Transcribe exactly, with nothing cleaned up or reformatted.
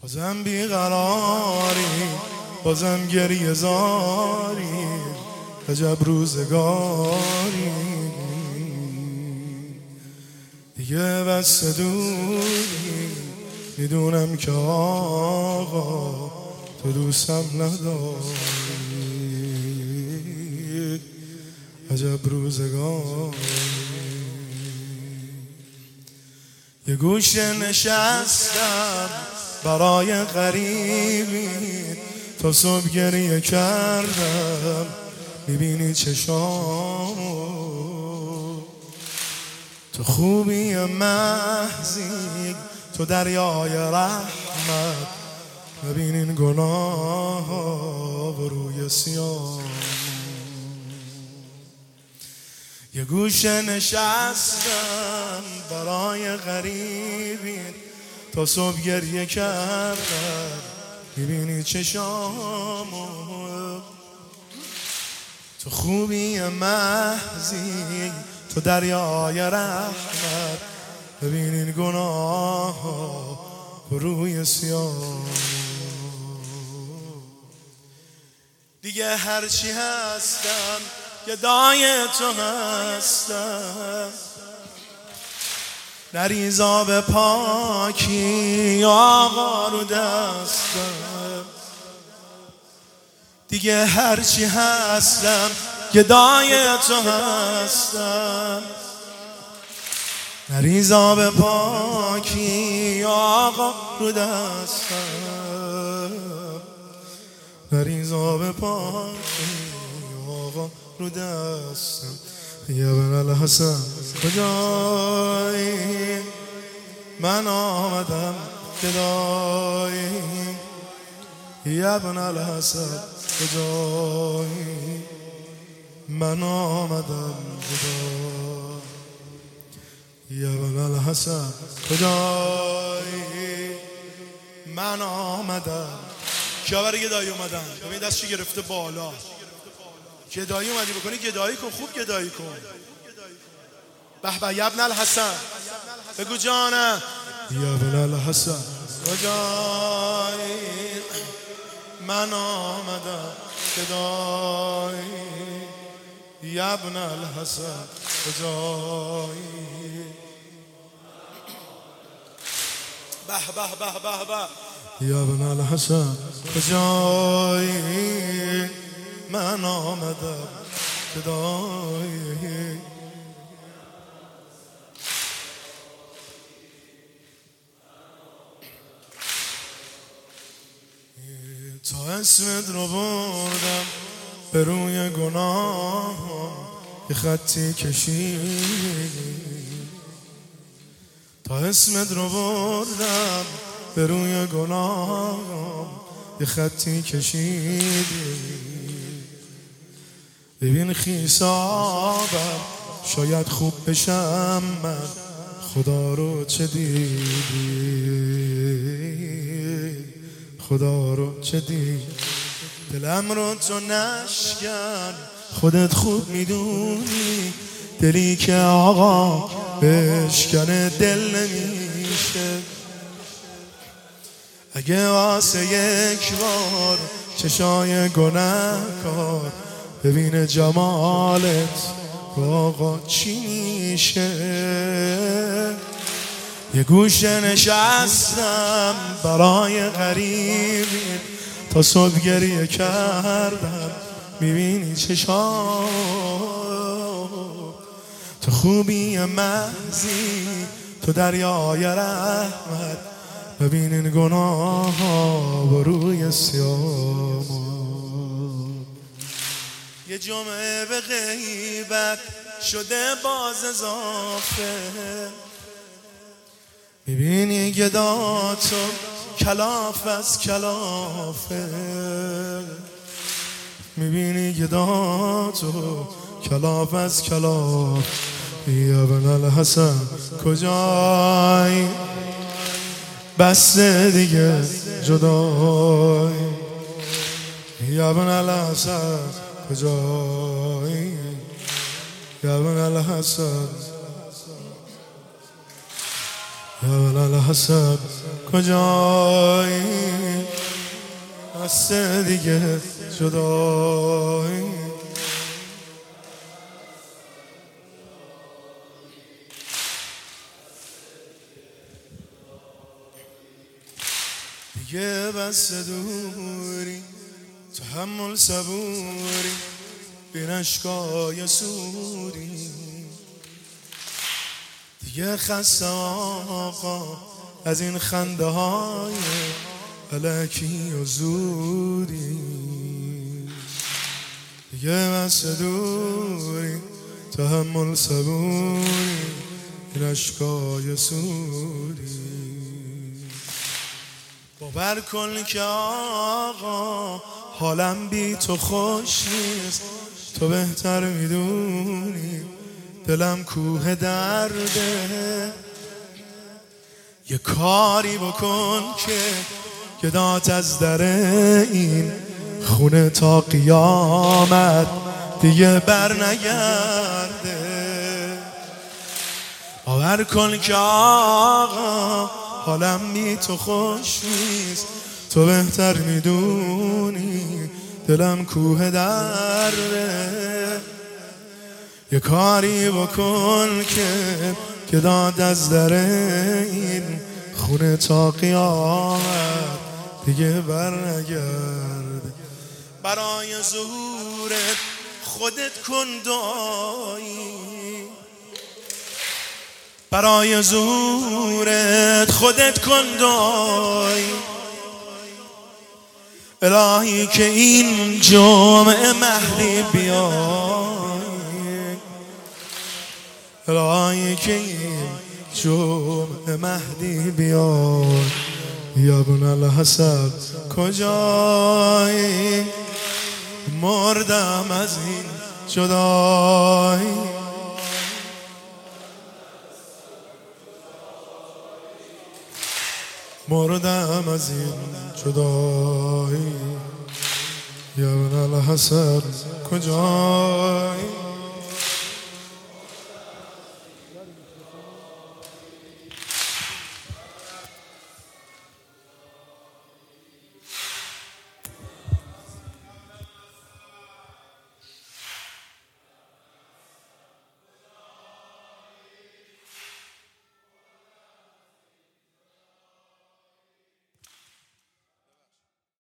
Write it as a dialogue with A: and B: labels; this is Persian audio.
A: بازم بیقراری، بازم گریه زاری، عجب روزگاری. دیگه بس دوری، میدونم که آقا تو دوستم نداری، عجب روزگاری. یه گوشه نشستم برای غریبی، تا صبح گریه کردم میبینی چشامو. تو خوبی محضی، تو دریای رحمت، ببینین گناه و روی سیام. یه گوشه نشستم برای غریبی، تا صبح گریه کردم میبینی چشامو. تو خوبی محضی، تو دریای رحمت، ببینین گناه و روی سیاه. دیگه هرچی هستم گدای تو هستم، نریزا به پاکی آقا رو دستم. دیگه هرچی هستم گدای تو هستم، نریزا به پاکی آقا رو دستم، نریزا به پاکی آقا رو دستم. یا ابن الحسن کجایی؟ من آمدم گدایی. یا ابن الحسن کجایی؟ من آمدم گدایی. یا ابن الحسن کجایی؟ من آمدم. کیا برای گدایی اومدن؟ ببین دستشو گرفته بالا. گدایی اومدی بکنی گدایی کن، خوب گدایی کن. به به یا ابن الحسن بگو جانم. یا ابن الحسن کجایی؟ من آمدم گدایی. یا ابن الحسن کجایی؟ به به به به به. یا ابن الحسن کجایی؟ من آمدم گدایی. تا اسمت رو بردم به روی گناه، یه خطی کشیدی. تا اسمت رو بردم به روی گناه، یه خطی کشیدی. ببین خیسابم شاید خوب بشم من، خدا رو چه دیدی، خدا رو چه دیدی. دلم رو تو نشکن، خودت خوب میدونی، دلی که آقا بشکنه دل نمیشه. اگه واسه یک بار چشای گنه‌کار ببینه جمالت، آقا چی میشه؟ یه گوشه نشستم برای غریبی، تا صبح گریه کردم میبینی چشام. تو خوبی محضی، تو دریای رحمت، ببینین گناه و روی سیام. یه جمعه به غیبت شده باز اضافه، میبینی گداتو کلاف از کلافه، میبینی گداتو کلاف از کلاف. یا ابن الحسن کجایی؟ بس دیگه جدایی. یا ابن الحسن کجایی؟ یا ابن الحسن یا ابن الحسن کجایی؟ دست دیگه جدایی. دیگه بس دوری، تحمل صبوری، بین اشکای سوری. دیگه خسته آقا از این خنده های الکی و زوری. دیگه بس دوری، تحمل صبوری، این اشکای سوری. باور کن که آقا حالم بی تو خوش نیست، تو بهتر میدونی دلم کوه درده. یه کاری بکن که گدات از در این خونه تا قیامت دیگه بر نگرده. باور کن که آقا حالم بی تو خوش نیست، تو بهتر میدونی دلم کوه درده. یه کاری بکن که که داد از در این خونه تا قیامت دیگه بر نگرده. برای ظهورت خودت کن دعایی، برای ظهورت خودت کن دعایی. الهی که این جمعه مهدی بیای، الهی که این جمعه مهدی بیای. یا ابن الحسن کجایی؟ مردم از این جدایی. مردم از این جدایی. یا ابن الحسن کجایی؟